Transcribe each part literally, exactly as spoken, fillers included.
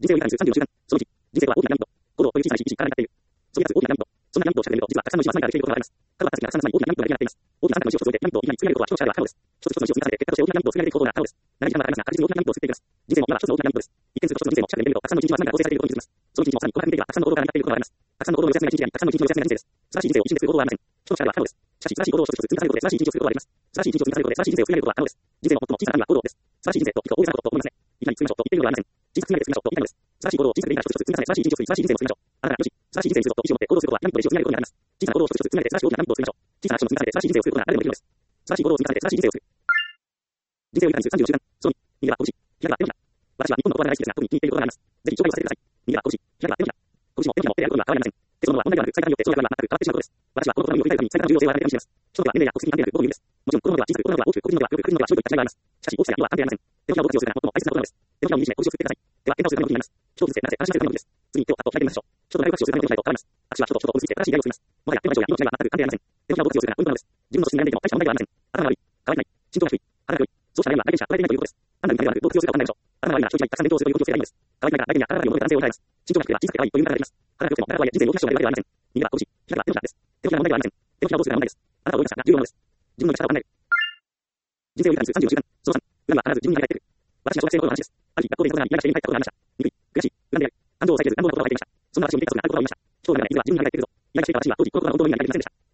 人生を理解するさんじゅうの習慣。そのいち、人生とは大きなピラミッド。行動という小さな石、石から成り立っている。それが大きなピラミッド。そんなピラミッドを近づけると、実はたくさんの石を集めていることがあります。彼は私たちがたくさんの大きなピラミッドが出来上がっています。大きなあんたの石を注いでピラミッドをみんなに作り上げることは一つの力では可能です。一つ一つの石を積み重ねて、結果として大きなピラミッドを作り上げていくことが可能です。長い時間はかかりますが、確実に大きなピラミッドを作っていきます。人生も今は一つの大きなピラミッドです。一見すると一つの人生も近くで見ると、たくさんの一日は集まりから構成されていることに気づきます。その一日もさらに広く見ていけば、たくさんの行動から成り立っていることがあります。たくさんの行動の休みが一日であり、たくさんの一日の休みが人生です。素晴らしい人生を一日で作ることはありません。人の力では可能です。しかし、素晴らしい行動を一つ一つ積み重ねることで、素晴らしい一日を作ることができます。素晴らしい一日を積み重ねることで、素晴らしい人生を作り上げることが可能です。人生の最も小さな意味は行動です。素晴らしい人生と聞くと大げさなことと思いません。いきなり作りましょうと言っているのではありません。小さく積み上げて作りましょうと言いたいのです。素晴らしい行動を小さくでいいから一つ一つ積み重ね、素晴らしい一日を作り、素晴らしい人生を作りましょう。あなたがよし、素晴らしい人生にすると意志を持って行動することは、ピラミッドで石を積み上げることになります。小さな行動を一つ一つ積み上げて、素晴らしい大きなピラミッドを作りましょう。小さなアクションを積み重ねて、素晴らしい人生を作ることが誰でもできるのです。素晴らしい行動を積み重ねて、素晴らしい人生を作ることは誰でもできるのです。人生を理解するさんじゅうの習慣。そのに、右は拳、左は手のひら。私は日本の言葉が大好きですが、特に気に入っていることがあります。ぜひ紹介させてください。右は拳、左は手のひら。拳も手のひらも手であることには変わりありません。鉄のものは問題ではなく、最短によってその役割は全く変わってしまうことです。私はこの言葉を理解するために最短の重要性を改めて感じます。人々は年齢や国籍に関係なくどういう意味です。もちろん、子供では小さく、子供では大きく、個人のでは黒く、個人のでは白といった違いがあります。しかし、大きさや色は関係ありません。手のひらを持つ様子が最も大切なことなのです。手のひらを握りしめ、拳を振ってください。では、喧嘩をするための気になります。人を通じてなぜ話し合わせるためのです。次に手をパッと開いてみましょう。人と誰を話をするための手のひらと変わります。私は人と人と結びつけて正しい出会いを作ります。もはや手の相性や命が全く関係ありません。手のひらを持つ様子がポイントなのです。自分の進みに悩んでいても大した問題ではありません。頭が悪い、乾いない、心臓が低い、腹が良い、そうした悩みは体験者、捉えていないということです。単なる見た目ではなく、動機をするかわからないでしょう。頭が悪いなら正直にたくさん勉強するという動機をすればいいんです。乾いてないから相手には体が良いもので男性を捉えます。心臓が低ければ小さくて可愛いという見方ができます。腹が良くても長くは人生に大きな将来ではありません。右は拳、左は手のひらです。手のひらの問題ではありません。手のひらをどうするかが問題です。あなたをどう生かすかが重要なのです。自分の生き方を考える。人生を理解するさんじゅうの習慣。そのさん、恨みは必ず自分に返ってくる。私は小学生の頃の話です。ある日、学校で人が嫌なして家に帰ったことがありました。憎い、悔しい、恨んでやる。感情を抑えきれず乱暴な言葉を吐いていました。そんな私を見ていた人があることがありました。今日の中で水は自分に返ってくるぞ。嫌がしていた私は当時この言葉を本当の意味には理解できませんでした。なぜ自分に返ってくるのだろうか。不思議に思い続けているのだろうか。不思議に思いその時は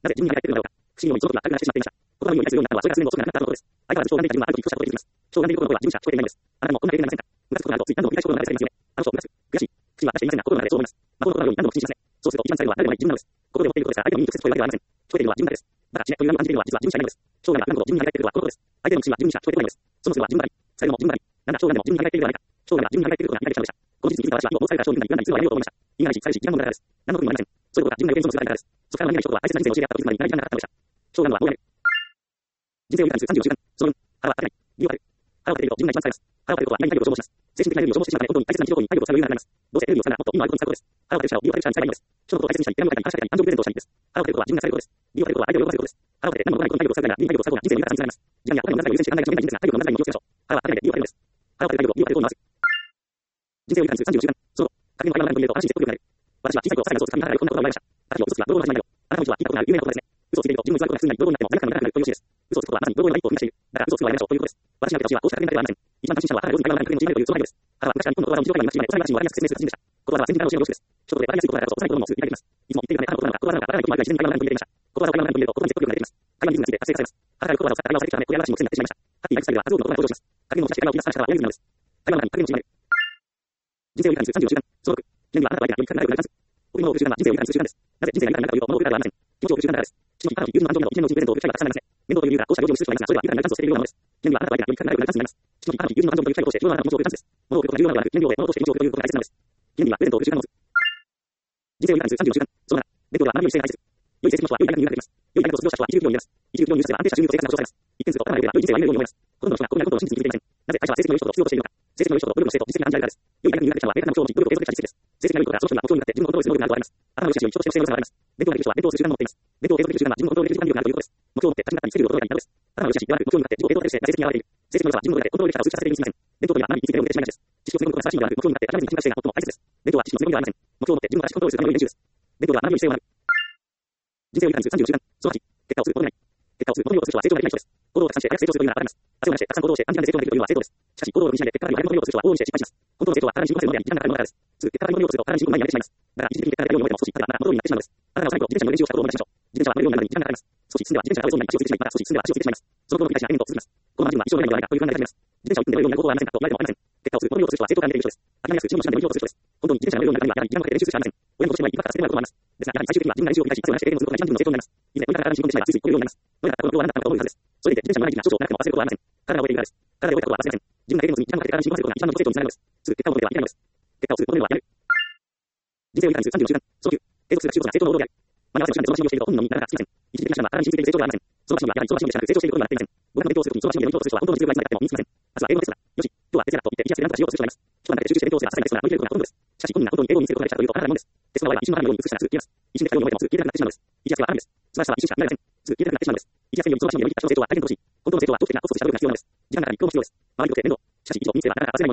彼女がいないそれがすでに遅くなくなったことです。相変わらず人を恨んでいた自分はある時そう恨んでいることを聞きます。人を恨んでいることの声は自分しか聞こえていないのです。あなたもこんな経験がありませんか。ムカつくことがあるとつい何度も繰り返しことがありますよね。あの人をムカつく、悔しい、口には出していませんが心の中でそう思います。まあ、この言葉のように何度も口にしません。そうすると一番最後は誰でもない自分なのです。ここで持っていることですから相手の身に直接問いかけてはありません。聞こえているのは自分だけです。だから死ねという恨みを感じているのは実は自分しかいないのです。将来は何度も自分に返ってくることはこのことです。相手の口は自分にしか聞こえていないのです。そのすぐは自分なり、最後も自分なり、なんだ将来でも自分に返っているではないか。将来は自分に返っていることが理解できたのでした。この事実に気づいた私は今を持つされた将軍がいくらに通話をやめようと思いました。因がないし、されし、いらんものだからです。何の意味もありません。そういうことが自分が予見する姿からです。そこからの見ない人とは大切な人生を教えてやったことになり、何がなかったのでした。将軍はどうやる。人生を理解するさんじゅうの習慣。その分、腹は立てない。理由はある。腹を立てると自分が一番疲れます。腹を立てることは何か体力を消耗します。精神的なエネルギーを消耗してしまうため、本当に大切な日常に体力を使う余裕がなくなります。どうせエネルギーを使うならもっと意味のあることに使うことです。腹を立てる者を理由を立てる者に使えばいいのです。人のことを大切にしたり、ピラミッドを書いたり、話し合ったり、誕生日プレゼントをしたりです。腹を立てることは自分が使えることです。理由を立てることは相手を喜ばせることです。腹を立てて何もないことに体力を使うから、理由に体力を使う方が人生に豊かさにつながります。時間やお金の無駄遣いを優先して考えがちの変な人ですが、体力の無駄遣いに気をつけましょう。腹は立てないで理由を立てるのです。腹を立てる体力を理由を立てると回す。人生を理解するさんじゅうの習慣。その家庭の合間の間にと安心して強くなる。私は小さい頃、さらに嘘つきながらこんなことが生まれました。私を嘘つきは泥棒の始まりよ。あなたの嘘は聞いたことがある有名なことですね。嘘をついていると自分の偽りことが普通になり、泥棒になっても誰かの見なくなるという教えです。嘘をつくことはまさに泥棒の一歩を踏み出している。だから嘘をつくのはやめましょうということです。私が受けた教えはこうした家庭の中ではありません。一番感心したのは腹が夜に会話をない国の違いというその内容です。腹は昔から日本の言葉を日常会話に用いない幼い私に分かりやすく説明する達人でした。言葉は先人からの教えの様子です。一言で分かりやすいことだからこそ幼い子供もすぐ理解できます。いつも言っているような母の言葉なのか、言葉なのか、分からないこともあるが自然に会話の中に取り入れていました。言葉を会話の中に取り入れると言葉に説得力が出てきます。会話にリズムがついて活性化されます。腹が言葉を使って会話をされてきたため、声や話も癖になってしまいました。ハッピーなライフスタイルでは数多くの言葉が登場します。影のを出して会話を切り出す話し方は親指なのです。会話の中に影の違い。人生を理解するさんじゅうの習慣。そのろく、記念にはあなたは相手がより深く仲良くなるチャンス。贈り物を送る習慣は人生を理解する習慣です。なぜ人生が豊かになるかというと、物を送るからではありません。気持ちを送る習慣だからです。父の日、母の日、友人の誕生日など、記念のうちにプレゼントを送る機会がたくさんありますね。面倒という理由がこうした行事を無視する人がいますが、それは豊かになるチャンスを捨てているようなものです。記念にはあなたは相手がより深く仲良くなるチャンスになります。父の日、母の日、友人の誕生日という機会を通して、自分のあなたの気持ちを送るチャンスです。物を送ることが重要なのではなく、記念日を終え、物として命を送るということが大切なのです。記念にはプレゼントを送る習慣を持つ。人生を理解するさんじゅうの習慣。そのなな、勉強では学びより姿勢が大切。良い成績の人は良い大学に入学できます。良い大学を卒業した人は一流企業に入れます。一流企業に入社すれば安定した収入と生活が保障されます。一見すると頭が良いが良い人生を歩めるように思います。ほとんどの人がこんなことを信じて聞いていません。なぜ会社は成績の良い人と必要としているのか。成績の良い人と努力の姿勢と実績が感じられるからです。良い大学に入学できた人は明確な目標を持ち、努力を継続できた実績です。成績が良い人がその人には目標に向かって自分のコントロールする能力があるとあります。頭の良い人たちより人としての性能があります。勉強ができる人は勉強をする習慣を持っています。勉強を継続できる習慣は自分のコントロールできる時間力があるということです。目標を持って立ち向かったり過ぎることがいいのです。頭の良い人たちではなく目標に向かって自己を継続できる姿勢が成績に現れている。成績の良さは自分の中でコントロールできた数値化されているにすぎません。勉強というのは何についても出てしまいがちです。知識を積むことが正しいのではなく、目標に向かって諦めずに進化姿勢が最も大切です。勉強は知識の積みではありません。目標を持って自分を正しくコントロールするための良い練習です。勉強では学びより姿勢を学ぶ。人生を理解するさんじゅうの習慣。そのはち、結果をすることでない。結果をすることによる人は成長ができない人です。行動をたくさんして早く成長するというのは当たります。汗を流してたくさん行動をして短時間で成長ができるというのは成功です。しかし行動を無理しないで結果が悪いものをする人は往々にして失敗します。本当の成長は体に進行するのであり、時間がかかるものだからです。すぐ結果が悪いものをすると体に進行前にやめてしまいます。だから一時的に結果が出るように思えても少し経てばまた元になってしまうのです。あなたは最後自転車の練習をしたことを思い出しましょう。自転車は乗れるようになるのに時間がかかります。少し進んでは自転車が折れそうになり足をついてしまい、また少し進んでは足をついてしまいます。そのことの繰り返しが変動を続きます。このまま順は一生のようにはないかという考えが始めます。自転車を一分で乗れるようになる方法はありませんかと言われてもありません。結果をすることによる人は成長が見ている人です。諦めやすく一度もしないで目標をする人です。本当に自転車が乗れるようになるにはやはり時間をかけて練習するしかありません。親のとしても一番からさせてもらうこともあります。ですが、やはり最終的には自分が練習を繰り返し、汗を流して経験をすることが一番自分の成長になります。以前、これから体に進行でしまいがついついこれるようになります。どうやったことをあなたのことを思うはずです。それでいて自転車に乗らない時期が少々長くても忘れることはありません。体が覚えているからです。体が覚えたことは忘れません。自分が経験を積み、時間をかけて体に進行させることが一番の成長につながるのです。すぐ結果を求めては諦めるのです。結果をすることではやめる。人生を理解するさんじゅうの習慣。そのきゅう、継続する習慣が成長の王道である。学ばせの時間でそのマシンをしていると本人の身になかなかつきません。一時的な手段は体に進行で成長がありません。そのマシンはやはりそのマシンでしなく成長していることになっていません。語学の勉強をするときにそのマシンで勉強をする人は本当に実力がいつまであっても身につきません。まずは英語のテストだ。よし、今日はテストだと言ってイチャつけ何とかしようとする人がいます。一晩だけで集中して勉強すればさすがにテストなら乗り切ることがほとんどです。しかし本人が本当に英語を身につけることができたというとあなたのものです。テストの場合は一瞬の間のように美しさがすぐ消えます。一瞬で太陽の覚えてもすぐ消えなくなってしまうのです。イチャつけはあるんです。素晴らしさは一瞬しか見られません。すぐ消えなくなってしまうのです。イチャつけよりもそのマシンで読み切った人の成長は体験とし、本当の成長は長期的なコストとした努力が必要なのです。時間がかかり、労も必要なのです。周りにとって面倒。しかし以上人生はなかなか焦らないものです。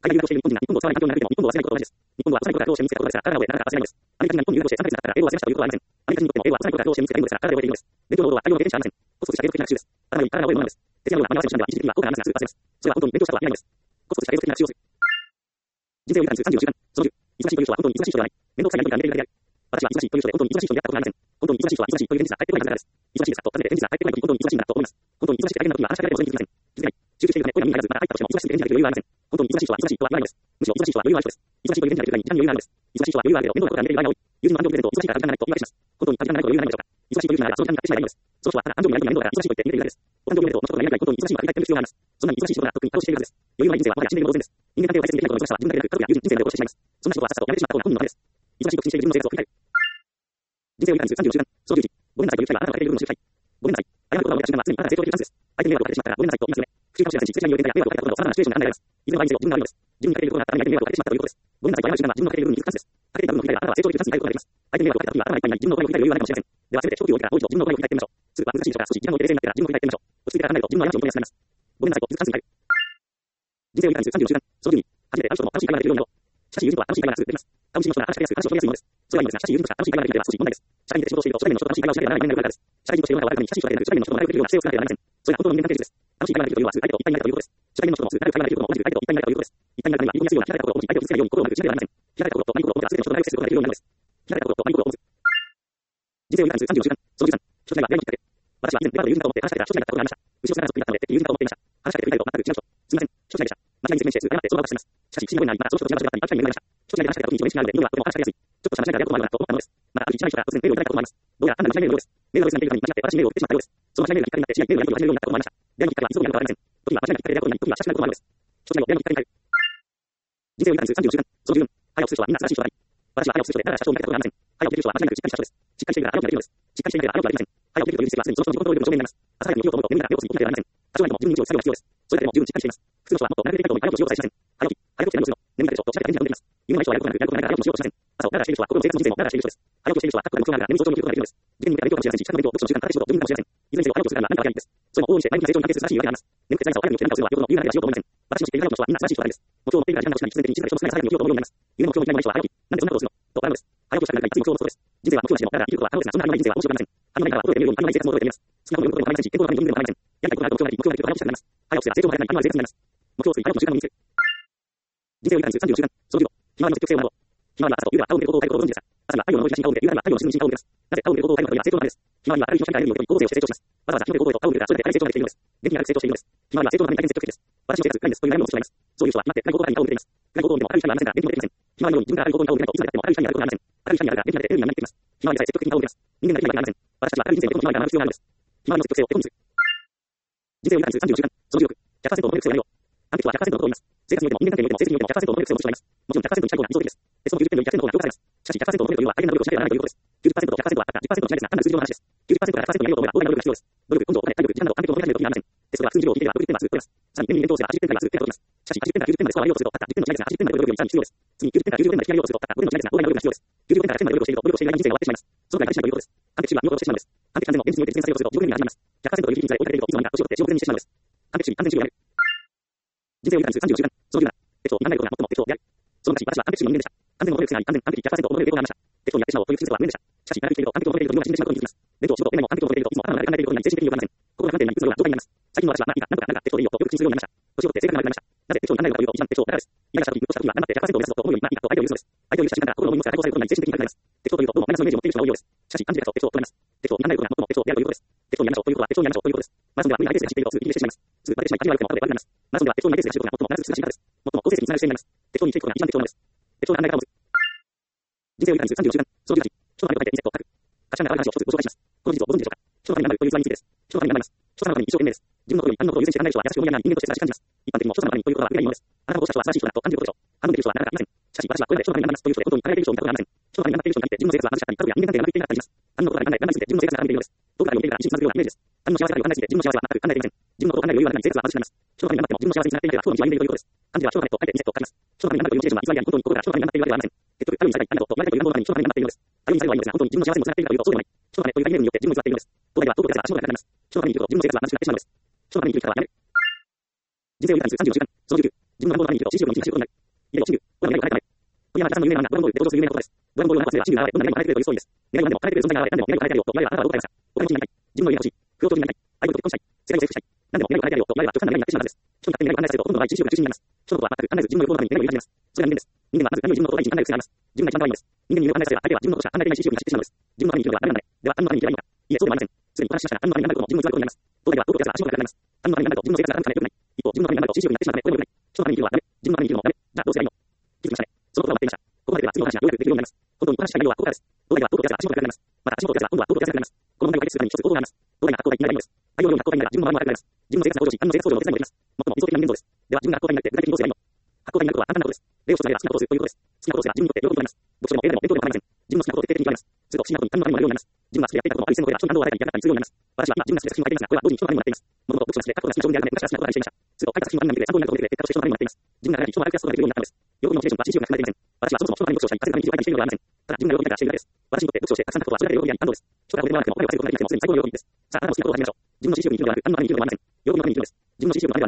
海外留学している日本人が日本語を使わない環境になるけども、日本語を忘れないことは同じです。日本語は幼い頃から教師を見つけたことですから、体を覚えながら忘れないのです。アメリカ人が日本に留学してさんかげつだったら英語を忘れましたということはありません。アメリカ人にとっても英語は幼い頃から教師を見つけた言語ですから、体で覚えているのです。勉強の労働は大量の経験者ありません。コツコツした継続的な学習です。体より体を覚えるものなのです。徹夜のような真似合わせをしたんでは、一時的には高価なアナウンスが通過せます。それは本当に勉強したとは言えないのです。コツコツした継続的な学習をする。人生を豊かにするさんじゅうよじかん。そのじゅう、忙しいという人は本当に忙しい人ではない。面倒くさい何かが見ているだけである。私は忙しいという人で本当に忙しい人に会ったことがありません。本当に忙しい人は忙しいという現実が返ってこないからです。忙しいですかと尋ねて現実が返ってこない時に本当に忙しいんだと思います。本当に忙しくて大変な時は話しかけられてもそれに気づきません。気づけない。集中しているため声が耳に入らず、また入ったとしても忙しくて返事ができる余裕はありません。本当に忙しい人は忙しいとは言わないのです。むしろ忙しい人は余裕がある人です。忙しいという現実ができるだけに時間に余裕があるのです。忙しい人は余裕があるけど面倒なことが見えている場合が多い。友人の誕生日プレゼントを忙しいから時間がないと言い訳します。本当に時間がないと余裕がないのでしょうか。忙しいという人ならその時間に買ってしまえばいいのです。その人はただ誕生日になると面倒だから忙しいと言って逃げているだけです。お誕生日プレゼントを持つことがやりたい本当に忙しいのは振り返ってみる必要があります。そんなに忙しい人が特に過労しているはずです。余裕がない人生はもはや死んでいるのと同然です。人間関係を大切にできないことの忙しさは自分だけでなく家族や友人、人生まで落としてしまいます。そんな人はさっさとやめてしまった方が本人のためです。忙しいと口にしている自分の生活を振り返る。人生を豊かにするさんじゅうよじかん。そのじゅうじ。ごめんなさいという機会があなたがかけている部分の集会。ごめんなさい。謝ることが思い出した瞬間は常にあなたが成長できるチャンスです。相手に迷惑をかけてしまったらごめんなさいと言いますよね。不注意かもしれませんし、失礼によってや迷惑をかけたことなどさまざまなシチュエーションが考えられます。いずれの場合にせよ自分が悪いのです。いずれの場合にせよ自分が悪いのです。自分にかけていることがあったら相手に迷惑をかけてしまったら自分のことです。ごめんなさいと謝る瞬間は自分のかけている部分に気づくチャンスです。かけていた部分のに気づくチャンスです。かけていた部分の振り返ればあなたは成長できるチャンスになることができます。相手に迷惑をかけた時はあなたが一体に自分の声を振り返る余裕がないかもしれません。ではせめて長距離を置いたらもう一度自分の声を振り返ってみましょう。すぐは難しい人から少し時間を置いて冷静になってから自分の声を振り返ってみましょう。落ち着いてから考えると自分の過ちを認めやすくなります。ごめんなさいと気づくチャンスになる。人生を豊かにするさんじゅうよじかん。そのじゅうに、初めて会う人とも楽しい会話ができるようになろう。しかし友人とは楽しい会話がすぐできます。楽しい人とは話しかけやすく話を広げやすいものです。それはいいのですが、しかし友人としか楽しい会話ができないのは少し問題です。社員で仕事をしていると初対面の人と楽しい会話をしなければならないからです。社員として世の中を歩くのに親しい人だけでなく初対面の人とも仲良くできるような姿勢を作らなければなりません。それが本当の人間関係術です。楽しい会話ができるというのはすぐ相手と一体になれたということです。初対面の人ともすぐ仲良く会話ができるのも同じく相手と一体になれたということです。一体になるためには離婚やすいような開かれた心を持ち相手を傷つけないように心をまず失ってはなりません。開かれた心とマニ心を持てば全ての人と仲良くすることができるようになるのです。開かれた心とマニ心を持つ。人生を豊かにするさんじゅうよじかん。そのじゅうさん、初対面が出会いのきっかけ。私は以前デパートで友人だと思って話しかけたら初対面だったことがありました。後ろ姿がそっくりだったのでてっきり友人だと思っていました。話しかけてみたいと全く違う人。すみません。初対面でした。間違いに説明してすぐ謝ってその場を立ちます。しかし、不審なにまだその人と違う人だったり、初対面になりました。初対面で話しかけた時に一応面識があるので、今はとても話しかけやすい。ちょっとした間違いがあることもあるなと思ったのです。また、ある日、知らない人から突然メールをいただいたこともあります。どうやら単なる間違いのようです。メールが別にメールに間違って私にメールを送ってしまったようです。その間違いメールがきっかけになって、知り合いメールをやり取りを始めるようになったこともありました。出会いのきっかけは急ぐになることはありません。時には間違いがきっかけで出会うことになり、時には親しくなることもあるのです。初対面を出会いのきっかけになる。人生を豊かにするさんじゅうよじかん。そのじゅうよん、早をする人はみんな素晴らしい人だ。私は早をする人で、だから社長を見たことがありません。早をできる人は間違いなくしっかりした人です。しっかりしているから早起きができるのです。しっかりしていなければ早起きができません。早起きできるという実績はすでにその人の自己コントロールの証明になります。朝早くに起きようと思うと眠りから目をつぶっていなければなりません。多少なりとも自分に以上作業が必要です。それだけでも十分しっかりしています。普通の人はもっと慣れていたいと思い早起きをしようとはしません。早起き、早起きして何をするの眠りからでしょとおっしゃって返事が飛んできます。夢のない人はやることなくやることなく早起きをしようとしません。朝をダラダラしている人は心の生活も人生もダラダラしている人です。早起きをしている人は確固たる目標があるから眠り早朝に起きることができるのです。受験に向けた勉強かもしれませんし、資格の勉強、読書の時間、正しい仕事、自分かもしれません。いずれにせよ早起きをするから何かが早いです。それも往々にして前向きな成長に関係する素晴らしいわけがあります。眠くて何かを早くに起きて何かをするのはよほどの理由がなければしようと思いません。私の知っている彼女はみんな素晴らしい人だけです。目標を持っているから時間が欲しくなり、必然的に小さな人の少ない早くに起きようと思うようになります。夢も目標も嫌いな人は早起き、なんでそんなことをするのと笑うのです。早起きをしたくなりたい、いつも目標を持つことです。人生は目標なしでもだらだら生きることは可能ですが、そんな曖昧な人生は面白くありません。あの何かは衰えて見えるようにあのない生活も衰えて見えます。好きなことを読むことも構いませんし、健康のために読むことも構いません。やりたいことがあると目標があり、目標ができると早起きしたくなります。早起きすれば成長が早くなり、あのある生活になります。目標を作り、早起きの習慣を身につける。人生を豊かにするさんじゅうよじかん。そのじゅうご、ひまわりの積極性を学ぼう。ひまわりは朝と夕は青を見ることを変えることをご存知ですか。朝には太陽の多い写真を見て、夕方には太陽の沈む写真を見ています。なぜ青を見ることを変えるのかというのは成長のためです。ひまわりはある日の光からエネルギーを取り、高度性をして成長します。わざわざ日の出ることへと青を見るから、それだけ成長ができているのです。元気になる成長しているのです。ひまわりは成長のために大変積極的です。私の生活、何ですという悩みを持つ人がいます。そういう人は今って暗いことばかりに青を見ています。暗いことを見ても明るい光はありませんから、元気も出ていません。ひまわりのように自分が明るいことに青を見ないといつまでたっても明るい光になることがありません。明るい光になるから元気になってエネルギーが満っています。ひまわりさえ積極的に青を見ています。人間ができるわけがありません。私たちは明るい人生をとてもひまわりが学ぶ必要があるのです。ひまわりの積極性を手本にする。人生を豊かにするさんじゅうよじかん。そのじゅうろく、ひゃくパーセントの能力性をやめよう。アンケートはひゃくパーセントのことを言います。生活においても人間関係においても成績においてもひゃくパーセントの能力性を持つ人がいます。もちろんひゃくパーセントに近い方が理想的です。テストのきゅうじゅってんよりひゃくてんの方が評価されます。しかしひゃくパーセントの能力というのは大変な努力をしなければならないということです。きゅうじゅっパーセントとひゃくパーセントはたったじゅっパーセントの違いですが、単なる数字上の話です。きゅうじゅっパーセントからひゃくパーセントになろうと思えば膨大な努力が必要です。努力、根性、体力、時間など完璧を求められる努力には時間などをアンケートを求められる努力にはありません。テストでは数字上を聞いていれば努力できています。さらにエンジニアリングコースでははちじゅってん台はすぐ手に取ります。さらにきゅうじゅってん台はきゅうじゅってん台はすぐ手に取ります。しかしひゃくパーセントの能力というのはたったじゅってんの違いですが、はちじゅってん台の努力よりさらに必要です。次にきゅうじゅってんからきゅうじゅってん台いきなりを落とすとたったごてんの違いですが、膨大な努力が必要です。きゅうじゅってんからひゃくてんまで努力をしていると努力をしていない人生は終わってしまいます。そのくらい大事なということです。完璧主義は見事をしてしまうのです。完璧完全の現実において実現されようとすると地獄に始まります。ひゃくパーセントという比率で追いかけているといつの間にか年を取って地獄にしてしまうのです。完璧主義、完全主義をやる。人生を豊かにするさんじゅうよじかん。そのじゅうなな、適当に考えることが最も適当である。その昔、私は完璧主義の人間でした。完全の能力性があり、完全、完璧ひゃくパーセントを求める傾向がありました。適当にやってしまおうという癖は無縁でした。しかし、長く生きていると完璧を求めていると自分が死んでしまうことに気づきます。勉強、仕事、夢も完璧を求めているといつも頭の中で考えていることになり、精神的に余裕がありません。心が不安定になり、うつ病が状態になります。最近の私は、まあいいか、なんとか、なんか、適当でいいよとよく口にするようになりました。年を取って性格が悪くなりました。なぜ適当に考えるかというと、一番適当だからです。嫌がした時、ぐっとした時は、頑張ってひゃくパーセントを目指すぞと思うように、まあいいかと相手を許すのです。相手を許した瞬間から心の重みを解放されることになり、精神的に楽になります。適当というと、どうもマイナスのイメージを持っている人が多いようです。しかし、漢字で書くと適当となります。適当に考えることが最も適当であるということです。適当にやりましょうということは、適当にやりましょうということです。マラソンでは無理なペースで走っているとすぐ息切れしてしまいます。すぐバテてしまい、感じ悪くても後で悪くなります。マラソンでは適当なペースで走ることが最も必ず通過し方です。最も好成績につながる姿勢になります。適当に生きていくことが一番適当なのです。適当な考え方を持つ。人生を豊かにするさんじゅうよじかん。そのじゅうはち、人のためを書いてリセットを書く。価値観がある話を一つご紹介します。この事実をご存知でしょうか。人のためになるという器についてです。人のためになります。人様のために一生懸命です。自分のことより他人のことを優先して考える人は優しく思いやらない人間として正しく感じます。一般的にも人様のためにということは無理なものです。あなたのことした人は素晴らしい人だと感じることでしょう。反応できる人はなかなかいません。しかし私はこれまで人のためになりますという人で本当に輝いている人を見たことがありません。人のためになっている人に限って自分の生活は貧しかったり、家族や人間関係がうまくいっていなかったりします。他人のことが考えられすぎて自分の生活が見ているのです。どこかで読んでいるから一日続くようなイメージです。他人の幸せが考えすぎて自分の幸せは全く考えていません。自分のことを考える余裕がなくなり生活は貧しくなります。人のためになっても自分の幸せにつながっていなければ不幸の道は歩んでいるということです。漢字では人のためと書いてリセットを書きます。人のためになるというモチベーションは偽りであり、本当に心から人のためになっているわけではありません。結局、ある意味最大、あなたと言われたという願望のために人のためになっているのです。ある意味最後はいいのですが、本当に自分の幸せにもつながっているかというとそうではない。人のためという概念によって自分を偽っているのです。東大ではどこで足元がなくなります。人のために生きると自分の生活は貧しくなってしまうのです。人のために生きる生き方はやめる。人生を豊かにするさんじゅうよじかん。そのじゅうきゅう、自分の願望のために生きると私利私欲のうちに走ることになる。 さんの有名なドラゴンボールで登場する有名なことです。ドラゴンボールの中では真理が現れ、どんな願いも叶えてくれるというストーリーです。願いは何でも叶えてくれる存在が現れ、何でも願いを叶えてやるよと、未来はあなたはどう答えました。お金持ちになりたい。自分の家が欲しい。不要長寿になりたい。相手と結婚したい。世界を征服したい。何でも願いを叶えてやるよと、未来は極端な願いになってしまうはずです。人に勝手に願いを案内されると、ほとんどの場合、自由が中心になります。人のことは全く案内ず自分の欲望のために願いを言い始めます。それが人間です。人間はまず何を自分のことを第一に考える癖があります。自分が一番可愛いんです。人間に夢を案内された相手は自分のことしか考えていないし、自由に走ってしまうのです。自分のために生きるのは誰なので、では、他人のために生きればいいのか。いえ、そうではありません。すでにお話ししましたが、他人のために頑張ることも自分のつらいことになります。東大では、どこでやら足元がなくなります。他人のために頑張ると自分の生活が楽しくなるよくない。一方、自分のために頑張ると自由になってしまうため、これも良くない。人のために生きるのはダメ。自分のために生きるのもダメ。じゃあ、どうすればいいの。気づきましたね。そのことは待っていました。ここまででは次のお話がようやくできるようになります。本当にお話ししたい内容はここからです。東大では、どこでやら足元がなくなります。また、足元がやら今度はどこでやらなくなります。この問題を解決するために一つ行動があります。東大が学校がいきなりないのです。太陽のような学校がいなら自分の周りも悪くなります。自分の生活が向上し、他人の生活向上の手伝いもできます。最も理想的な人間像です。では、自分が学校がになって具体的にどうすればいいの。学校がになることは簡単なことです。例を一つ挙げれば好きなことをするということです。好きなことをすれば自分にとって喜びとなります。読書でも映画でも勉強でも構いません。自分の好きなことを徹底的に極めます。すると不思議なことに他人のためにもなるようになります。自分が好きでやっていたことのある一線の声が人に感動を与えたり嫌がったりするようになります。私は今自分が好きで作品を書いていますが、これは同時に人のためにもなっています。もともと読書が好きで過去の好きな将棋であるので、過去が好きな将棋であるので、学校が好きな将棋であるので、それと相手が好きなものになっています。すると相手が作品を学んでくれて参考になることができて、結果として人のためにもなっています。自分が人を歩き出すことができるようになったのです。喜びのモチベーションは自身は考えていません。私はそもそも人のために読書をしたり、稼ぐために自由を書いてしているのではありません。ただ自分が喜びだからしているだけです。私にとって読書をしてたくさん書くことはそれだけ喜びであり感動です。人がこれではなくても彼を稼ぐことができてもすでに最高の喜びです。さあ、あなたも好きなことを始めましょう。自分の知識欲に生きるのではなく、他人のために生きるのではありません。喜びのために生きるのです。自分の知識欲のためではなく、他人のためではなく、自分が喜び、感動するために好きなことを始めるのです。喜びに生きるということは自分が学校がいないということです。喜びに生きるということは自分が学校がいないということです。喜びの道は意味があるんです。そのじゅう。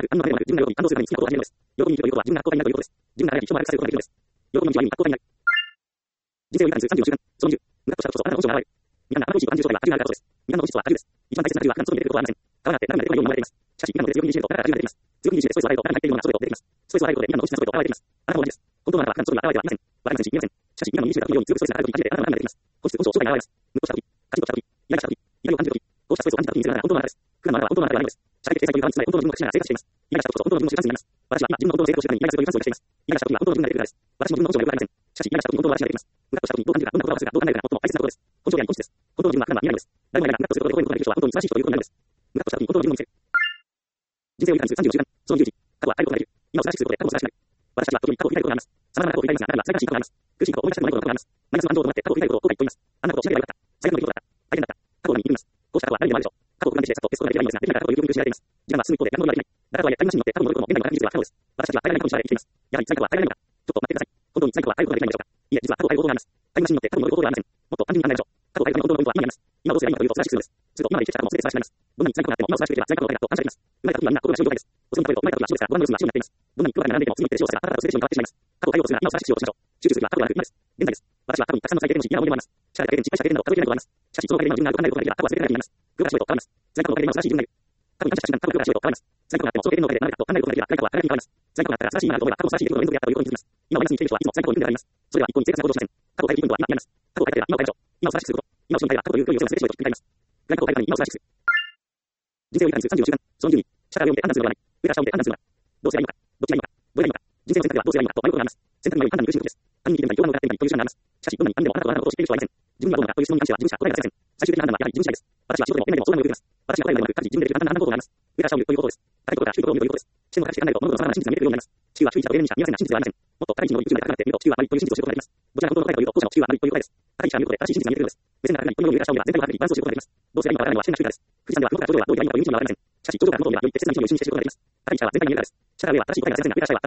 むかっとしたことそあなたの本性が現れる。皆があなたの意識を感じる状態が味があるからです。皆の意識は自由です。一番大切な自由は普段外に出てくることはありません。川があって中が出てこないように思われています。しかし、皆の手で強気にいじると中が味が出てきます。強気にいじってストレスを与えると中が入っているようなストレスが出てきます。ストレスを与えることで皆の内なストレスが現れています。あなたも同じです。本当のあなたは普段のストレスが現れてはいません。わかりませんし、見えません。しかし、皆の認識がいるように強くストレスが与えるときに初めてあなたの中が出てきます。本質、本性、正体が現れます。無としたとき、過信としたとき、イライラしたとき、怒りを感じるとき、こうしたストレスを感じたときに見せるあなたは本当のあなたです。普段のあなたは本当のあなたではないのです。社会的制裁という側に包まれ本当の自分の確信が生活しています。イライラしたことこそ本当の自分の習慣になります。私は今自分の本当の生活をしているためにイライラするという感想をしています。イライラしたときは本当の自分が出てくるからです。私も自分の本性がよくわかりません。しかし、イライラしたときに本当の私が出てきます。むかっとしたときにどう感じるか、どんなことを忘れたか、どう考えるかが最も大切なことです。本性であり本質です。本当の自分は普段は見えないのです。誰もいないがむかっとすることで声のことができる人は本当に素晴らしい人ということになるのです。むかっとしたときに本当の自分を見せる。人生を理解するさんじゅうよじかん、そのじゅうじ、過去は変えることができる。今を素晴らしくすることで過去も素晴らしくなる。私は時に過去を振り返ることがあります。様々な過去を振り返りますが、中には最悲しいことがあります。苦しいこと、思い出したくもないことがあります。マイナスの反動となって過去を振り返ることを後悔と言います。あんなことをしなければよかった。最悪の出来事だった。大変だった。過去を見に行きます。こうした過去は誰にもあるでしょう。過去を不安定してさっと消すことができればいいのですが、できないから過去を有効に失われています。時間は進む一方で何もできない。だからとはいえタイムマシンに乗って過去に戻ることも現代の技術は可能です。私たちは変えられないことに縛られて生きています。やはり最後は変えられないのか。ちょっと待ってください。本当に最後は変えることができないのでしょうか。いえ、実は過去を変える方法があります。タイムマシンに乗って過去に戻る方法がありません。もっと単純に考えましょう。過去を変えるための本当のポイントは今にあります。今どうすればいいのかというと素晴らしくするのです。すると今まで生きてきた過去も全て素晴らしくなります。どんなに辛くなっても今を素晴らしくできれば辛い過去の変えたと感謝できます。生まれた時はみんな心が白い状態です。おそらく生まれた時は白ですから、ご覧の様子が白になっています。どんなに黒が並んでいても次の手で白さがあなたとして白に変わってしまいます。過去を変えようとするなら今を素晴らしくしようとしましょう。集中するは過去ではなく今です。現在です。私は過去にたくさんの最低点もし嫌な思い出もあります。力だけで失敗した経験など数えきれないことがあります。しかしそのおかげで今の自分が考えることができれば過去は全てなくなります。黒が白いと変わります。辛い過去のおかげで今を素晴らしい自分がいる。過去に感謝した瞬間、過去黒が白いと変わります。辛い過去があってもその経験のおかげで慣れたと考えることができれば辛い過去は輝きに変わります。辛い過去があったら素晴らしい今があると思えば過去も素晴らしい出来事の連続であったということに気づきます。今マイナスに生きている人はいつも辛い過去に組んであります。それは一向に正確なことをしません。過去を変えていくことは今にあります。過去を変えて今を変えましょう。今を素晴らしくすること。今を後ろに変えれば過去という黒いを寄せなすべてをひっくり返ります。辛い過去を変えるために今を素晴らしくする。人生を理解するさんじゅうよじかん、そのじゅうに、社会を読んで判断するのではない。上から下を見て判断するのだ。どうすればいいのか。どっちがいいのか。どれがいいのか。人生の選択ではどうすればいいのかと迷うことがあります。選択に迷い判断に苦しいことです。他人に聞いてみたり、どんなことをやってみたりという手段があります。しかし、どんなに何でもあなたとあなたのことを知っている人はいません。自分がどうなのかという質問に関しては自分しか答えが出せません。最終的な判断はやはり自分次第です。私は仕事でも恋愛でも相談によっています。私が答えるのではなく、各自自分でできる簡単な判断方法があります。上から下を見るということです。高いところから低いところを見るということです。視点を高くして考えると物事の様々な真実が見えてくるようになります。地球は低い位置だと永遠にしか見えませんが真実ではありません。もっと高い位置の宇宙で高くなって見ると地球は丸いという真実を知ることができます。どちらが本当の答えかというと、後者の地球は丸いという答えです。高い位置から見ることで正しい真実が見えてくるのです。目線が高くなり、このように上から下を見れば全体を把握でき、バランスを知ることができます。どうすればいいのかわからないのは視点が低いからです。富士山では麓から頂上はどういった意味かという意味はわかりません。しかし頂上から麓を見ればより適切な道を一緒にして知ることができます。高い位置からは全体が見えるからです。下から上は正しい答えが出せませんが、上から下は正しい答えが出せるのです。低い位置だと全体が見えず遠くが見えます。低い位置だと全体が見えず遠くが見えます。正しい判断は上から下を見て考える方がより正しいと考えます。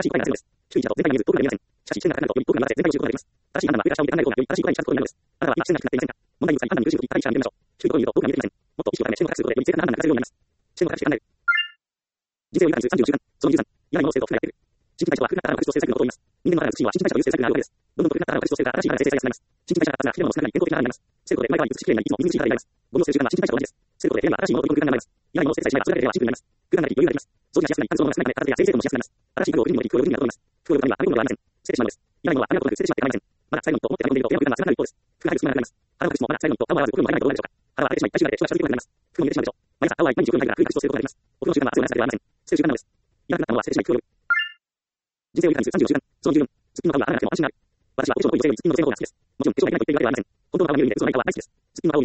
ことになるのです。あなたは今視点が低くなっていませんか。問題に難しい判断に苦しいとき、高い位置から見てみましょう。低いところに見ると遠くが見えてきません。もっと意識を高め、視点を高くすることでより正確な判断が下せるようになります。視点を高くして考える。人生を理解するさんじゅうよじかん、そのにじゅうさん、未来の生徒を含めている。新陳代謝は古くなったあなたの物質を制作のことを言います。人間のあらゆる口には新陳代謝という生産があるわけです。どんどん古くなったあなたの物質を制作から新しいあらゆる生産が作られます。新陳代謝が活発なきれいなもの少なくなり健康的なあなたになります。成功で毎回美しいきれいになりいつも水口からになります。ゴミを捨てる習慣は新陳代謝と同じです。成功できれいな新しいものという空間が生まれます。未来の生産がそれだけではシンプルになります。空間があり余裕があります。掃除がしやすくなり、乾燥の少ないため、片手や整理整頓もしやすくなります。新しい服を売るにも服を売るにはと思います。服を売るためにはあるものがありません。捨ててしまうのです。未来のはありがとうなく捨ててしまって構いません。まだ最後にと思ってあるものでいると、部屋の空間が少なくなる一方です。服が入る隙間がなくなります。腹を隠してもまだ最後にと顔を合わず心も入らないとどうなるでしょうか。腹は荒れてしまい、体重が出て人が近づいてくるようになります。服も入れてしまうでしょう。毎朝青は毎日服を脱いだら空が湿をすることができます。お風呂の習慣は暑くならせるではありません。捨てる習慣なのです。いなくなったものは捨ててしまい服を呼ぶ。人生を理解するさんじゅうよじかん、そのじゅうよん、すっぴんの顔が洗わなくても安心がある。私はお化粧の濃い女性よりすっぴんの女性の方が好きです。もちろん化粧ができないと言っているわけではありません。本当の顔が見えるので嘘のない顔は大好きです。すっぴんの顔を見るので嘘のない顔は大好きです。すっぴんの顔を見ると、こんな肌だったらおかしいわと言い腰を出してしまいます。しかし同時に今年は足になり腰がします。嘘のない顔は本当の顔です。彼女の姿は生まれたと安心になり苦しくなります。正直な顔は本当の顔です。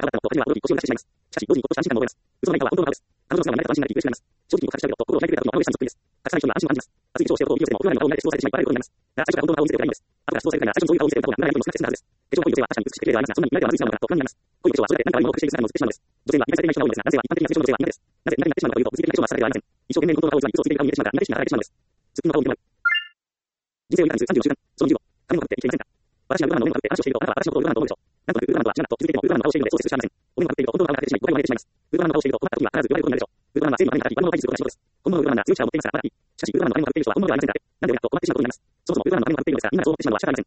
正直に隠したけど、心を開いてくれたことのあの上さんそっくりです。たくさんの人が安心を感じます。熱い化粧をしておくと、美容室でも黒い顔になって指導されてしまい、バレることになります。だから最初から本当の顔を見せてくれないんです。後から指導されてから最初にそういう顔を見せてくれた方が長いことも少なくて済んだはずです。化粧の濃い女性は確かに美しく綺麗ではありますが、そんなに見られてはまずい姿なのかと不安になります。濃い化粧はそれだけ何か悪いものを隠している姿も美しいのです。女性は理解されていない人が多いのですが、なぜは一般的な化粧の女性は苦手です。なぜ苦手になってしまうのかというと、物理的な化粧はされてはありません。一生懸命に本当の顔を偽り、嘘をついている顔に見えてしまうから苦手しながらやられてしまうのです。すっぴんの顔を見てもらう。人生を理解するさんじゅうよじかん、そのじゅうご、髪をかぶって生きていませんか。私がウルトラマンの上にかぶって話をしていると、あなたは私のことをウルトラマンだと思うでしょう。なんとなくウルトラマンとは違うなと気づいていても、ウルトラマンの顔をしているのでそう接するしかありません。お面をかぶっていると本当の顔が出てしまい、誤解を招いてしまいます。ウルトラマンの顔をしていると困った時には必ず言われることになるでしょう。ウルトラマンは正義のために働き、悪者を排除することが仕事です。本物のウルトラマンなら強い力を持っていますからまだいい。しかしウルトラマンの羽をかぶっている人は本物ではありませんから、なんで俺だと困ってしまうことになります。そもそもウルトラマンの羽をかぶっているのですが、みんながそう思ってしまうのは仕方ありません。誤解を招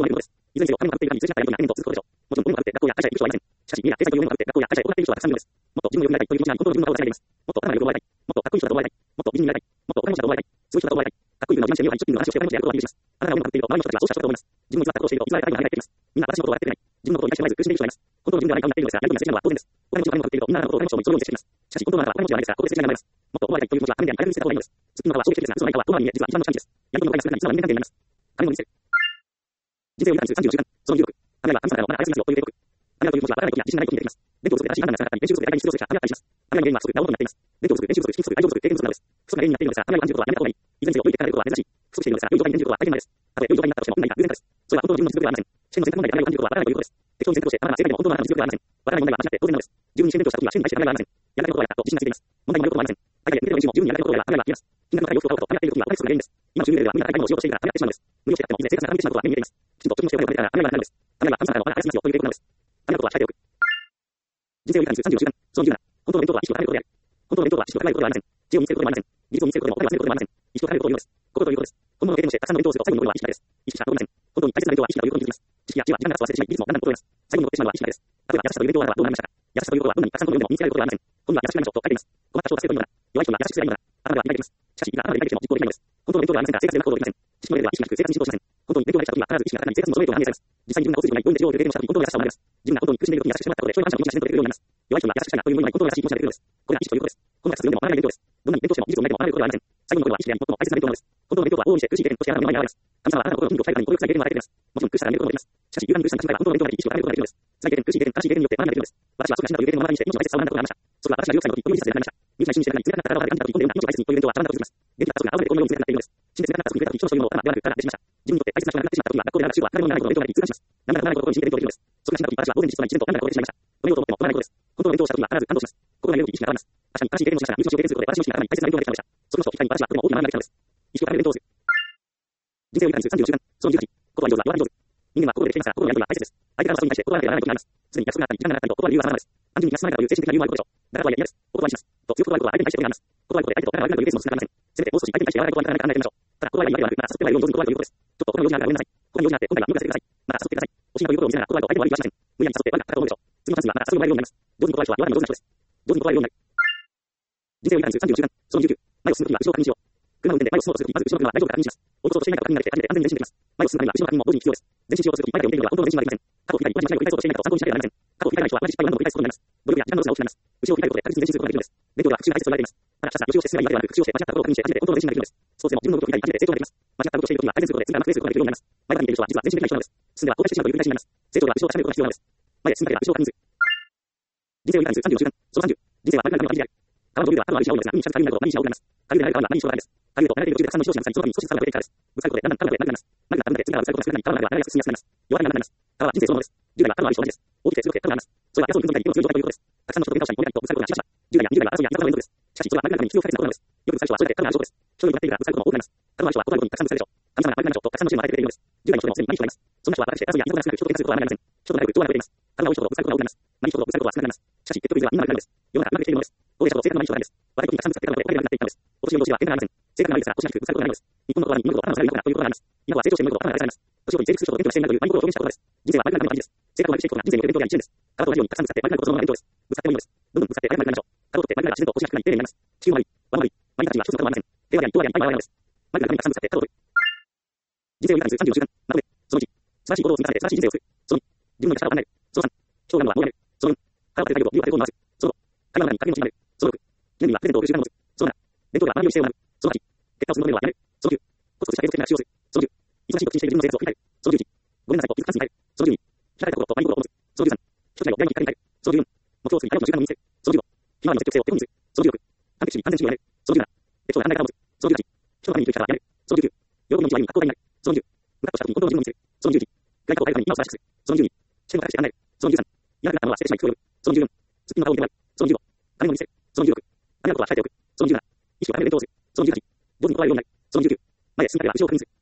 ることです。いずれにせよ、金をかぶっているがに通じ合ったやりとりが年々と続くことでしょう。もちろん、物をかぶって学校や会社へ行く人はいません。しかし、家や経済というものをかぶって学校や会社へ行っている人はたくさんいるのです。もっと自分を良くなりたいという気持ちがあり、本当の自分の顔を出せないでいます。もっと頭が良く覚えたい。もっとかっこいい人だと覚えたい。もっと美人になりたい。もっとお金持ちだと覚えたい。すごい人だと覚えたい。かっこいいのは自慢してみようが一直近の話をしてお金持ちであることをアピールします。あなたが物をかぶっていると周りの人たちはそうした人だと思います。自分の実はことをしていると偽られた愛が入っています。みんな私のことを笑ってくれない。自分のことに対してまず苦しんでいる人がいます。本当の自分ではないかをなっているのですが、やりとりが過ぎるのは当然です。お金持ちの金をかぶっているとみんなあなたのことをお金持ちともそのように接しています。しかし本当のあなたはお金持ちではないですが、ここで説明が生まれます。もっと思われたいという気持ちは金であり、金に見せた方がいいのです。月の中は衝撃的ですが、嘘のないかは遠回りに実は一番の近道です。やりとりの会が少なくなり、実は人間関係になります。金を見せる。人生を豊かにするさんじゅうよじかん、そのじゅうろく。雨は神様からのまだ操りますよという警告。雨という気持ちはバカな時や自信がない時に出てきます。勉強をする新しい判断が少なかったり、練習不足で大会に出場する者、雨があったりします。雨の原因は不足、なおとになっています。勉強をする、練習不足、資金不足、愛情不足、経験不足などです。不足が原因になっているのですが、雨を感じることはやめた方がいい。いずれにせよ、良い結果が出ることは珍しい。不足しているのですが、良い状態に転じることは大変なんです。たとえ良い状態になったとしても、運がいいか偶然かです。それは本当の自分の実力ではありません。試験の選択問題で雨を感じることはバカなということです。適当に選択をして、雨が正解でも本当のあなたの実力ではありません。バカな問題は間違って当然なのです。自分に試験勉強した時は試験に対して雨がありません。やりたいことはやったと自信がついています。問題になることはありません。大会で受けても自分にやりたいことをやら雨が言います。金額の高い洋服を買うと雨が降っている時はお金不足が原因です。今の収入レベルではみんな高いものをしようとしているから雨が降ってしまうのです。無理をしてやってもいずれ生活が傾いてしまうことは目に見えています。きちんと貯金をしてお金を貯めたら雨がなくなるのです。雨は神様からのまだ操りますよという警告なのです。雨のことは控えておく。人生を豊かにするさんじゅうよじかん、そのじゅうなな。本当の弁当とは意識を高めることである。本当の弁当とは意識を高めることではありません。知恵を見つけることでもありません。技術を見つけることでもお金を集めることでもありません。意識を高めることを言うのです。ここということです。本物の経験をしてたくさんの弁当をすると最後に残るのは意識だけです。意識しか残りません。本当に大切な弁当は意識だということに気づきます。知識や知恵は時間が経つと忘れてしまい、技術も何なのことを言います。最後に残ってしまうのは意識だけです。例えば、優しさという弁当はあなたはどうなりましたか。優しさということはどんなにたくさん本を読んでも見つけられることではありません。本には優しくない人と書いています。困った人を助けるというのだ。弱い人には優しくすればいいのだ。あなたでは理解できます。しかし、いくらあなたで理解できても実行できないのです。本当の弁当ではありませんが、生活でうまく行動できません。知識の上では意識なく生活に進行しません。本当に勉強ができた時は必ず意識が高まり、生活もその上では反映されます。実際に自分が交通事故ない、病院で治療を受ける経験をした時、本当の優しさを学びます。自分が本当に苦しんでいる時に優しくしてもらったことで、人に感謝を持ち自然とできるようになります。弱い人には優しくしたいなという思いがない、本当の優しい気持ちができるのです。これは意識ということです。本が一つ読んでも学ばない勉強です。どんなに勉強しても技術を磨いても学べることではありません。最後のことは意識であり、最も大切な勉強なのです。本当の勉強は往々にして苦しい経験としてあなたの目の前に現れます。神様はあなたの心の筋肉を鍛えるためにこういう苦しい経験を与えてくれます。もちろん苦しさが見えることもできます。しかし、勇敢に苦しさが心から本当の勉強ができ、意識を高めることができるのです。辛い経験、苦しい経験、悲しい経験によって学んでいるのです。私はそうが死んだという経験を目の当たりにして、命の大切さを学んだことがありました。それは私がじゅうろくさいの時、こういう事実で学びました。身内が一瞬して中に冷たくなった体を感じた時、本で読んだ命を大切にこういう弁当は学んだことができます。元気な家族が青でこのように冷たくなっているのです。死んで冷たくなった時に触れた時、人のそういうものを頭ではなく体で知りました。自分にとって大切な人が亡くなってしまった時は、学校で習う習は誰もならないことの弁当ができ、痛感します。何らかならないことを信じて勉強できるのです。それが死んだ時、私は当然実は一年と何らかのことで死んでしまいました。止めようと思っても止まらないことです。本当の弁当をした時は必ず感動します。心が揺れる時、意識が変わります。確かに、悲しい経験をしましたが、身内の経験することで私の意識が変わり、大切な弁当ができたのでした。その人を機会に私はとても大きな学びができたのです。意識を高める弁当をする。人生を豊かにするさんじゅうよじかん、そのじゅうはち。ことは上手は弱り上手。人間は心でできていますが、心のやり取りは大切です。相手からの人に対して心がなければならない時があります。常に約束があったり、時間がなかったりと、断る理由は様々です。単純に約束がないからという精神的な理由もあることでしょう。だからとはいえ嫌です。お断りします。と強く断ることは相手に対して意味があります。断ることで相手とお金が悪くなるというケースも少なくありません。せめてもう少し相手に対して柔らかい断り方がないか考えてみましょう。ただ断りは嫌いではなく、まだ誘ってはいるように上手に断るということです。ちょっとお金の用事があるからごめんなさい。お金の用事があって今回は無理がさせてください。まだ誘ってください。欲しいということを見せながら断ると相手も悪い気はしません。無理やり誘って悪かったと思うでしょう。次のチャンスにはまだ誘ってもらえるようになります。上手に断る人は弱いの上手な人です。上手に断れるようになる。人生を豊かにするさんじゅうよじかん、そのじゅうきゅう。前を進むときは後ろを確認しよう。車を運転で前を進もうとするとき、まず後ろの車は大丈夫か確認します。追い越そうとしていないか確認ができて初めて安全に前進できます。前を進むためには後ろの確認も同時に必要です。前進しようとするとき、前だけを見ているのは本当の前進はできません。過去を振り返り、同じ間違いを繰り返そうとしていないかと参考にしなければなりません。過去を振り返らない人は同じ失敗を何度も繰り返すことになります。努力や時間のロスが大きくなります。後ろを振り返ることで確実に前進することができるのです。勉強では復習が大切と言われています。ただ、ひたすら予習をして進めばいいわけではなく、復習をして間違ったことを確認して初めて本当の前進ができるのです。そうしても自分のことを振り返り初めて成長ができます。間違ったことをしているときは改善することで次からうまくプレイすることができるようになります。前から見ている人は実は前進できない人なのです。進んでは後退してしまうという繰り返しになります。成長では後ろを確めることが必要なのです。前へ進んだければ後ろを確認する。人生を豊かにするさんじゅうよじかん、そのさんじゅう。人生はこれからの旅である。川の上では川のある石が多いのですが、海に近づく海になると何石が多くなります。下流でない川は何石が多くなります。下流と離れている途中でたくさんの石をしなさい。その度に少しずつ川が増えていくからです。ぶつかることでだんだん川が上でなくなります。なくなった分だけ次からぶつかることが少なくなり、川の流れは流れやすく進みやすくなります。弱いがなくなります。川は人生そのものです。じゅう代は川のある石と同じです。大きくて強くて深くなります。それは野草に群れたり、色の強い状態ということです。たくさんの人と喧嘩をしたり、燃えたりとぶつかることがしました。じゅう代やにじゅう代は争いや戦う連続です。しかし、それは負けるために必要不可欠なことなのです。よくぶつかる人はそれだけ彼らの証拠です。一人になっているからぶつかることも多くなります。彼の人は断ることにたくさんぶつかるでしょう。神様が負けるためにとたくさんの支援を与えてくれるのです。じゅう代の人でもすでに何人もいます。そんな人は私で争いや争いが少なく、人と喧嘩することはあまりありません。人となるとはなくています。彼らを人とぶつかることが多くなります。何人とぶつかることは少なくなります。しかし、結局いずれはみんな悪くなるのです。世の中がうまくいっているのです。どうでしょう、正確な人は誰です。悪いことにたくさんぶつかってからの声がなくなっていったのです。お年寄りの年は変化がありません。正確なのですが、おしなくぶつかることがないのです。日本の言葉に物事を頭の使い方ということがあります。今は成長して物事を頭が使います。年寄りに成熟することを勉強していないというマインドを表現したことです。人生は悪くなるための味です。正確を悪くしていくことが人生における勉強や一年です。川と同じようにたくさんぶつかって悪くなることの弁当です。ぶつかってもいいのです。どんどんぶつかって悪くなりましょう。川を取って悪くなるが自然とおしなくなり丁寧になります。地球も悪い、輪も悪い、マインドたちは一つの川はありません。手はやり、人はやり、愛は愛なのです。悪くなるためにたくさんぶつかって川を取る。人生を豊かにするさんじゅうよじかん、まとめ。そのいち、素晴らしい行動を積み重ねて素晴らしい人生を送る。そのに、自分の弱さを考える。そのさん、今日があるのはもうやめる。そのよん、腹を当てたいを理由を当てることを回す。そのご、会話の中に影の内になる。そのろく、記念日はプレゼントを送る習慣を持つ。そのなな、伝統では学びを姿勢を学ぶ。そのはち、結果を積むのはやめる。そのきゅう、コツコツした継続的な学習をする。そのじゅう、忙しいと口にしている自分の生活を振り返る。そのじゅういち、ごめんなさいと気づく感性に変える。そのじゅうに、開かれたこととマインドを持つ。そのじゅうさん、一つの大学に変える。そのじゅうよん、目標を作り、あるの時間を見せる。そのじゅうご、ひまわりの積極性を手本にする。そのじゅうろく、完璧主義、完全主義をやめる。そのじゅうなな、適当な考え方を持つ。そのじゅうはち、人のために生きる力はやめる。そのじゅうきゅう、喜びの道は意味、格好がになる。そのじゅう、ムカッとした時に本当の自分を見せる。そのじゅういち、外貨を変えるために今を正しくする。そのじゅうに、視点を高くして考える。そのじゅうさん、弱くなったものは捨ててしまい、今日呼ぶ。そのじゅうよん、すっきりの顔を見てもらう。そのじゅうご、画面を見せる。そのじゅうろく、雨のことは控えておく。そのじゅうなな、意識を高める弁当をする。そのじゅうはち、どうに断れるようになる。そのじゅうきゅう、前へ進んだければ後ろを確認する。